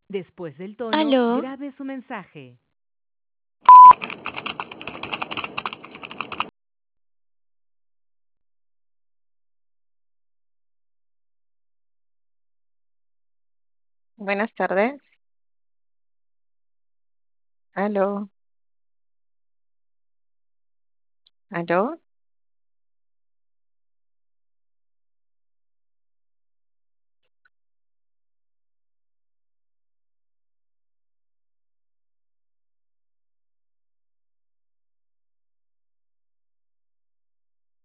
Después del tono, Aló, grabe su mensaje. Buenas tardes. Aló, aló.